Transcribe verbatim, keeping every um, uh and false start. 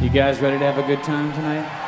You guys ready to have a good time tonight?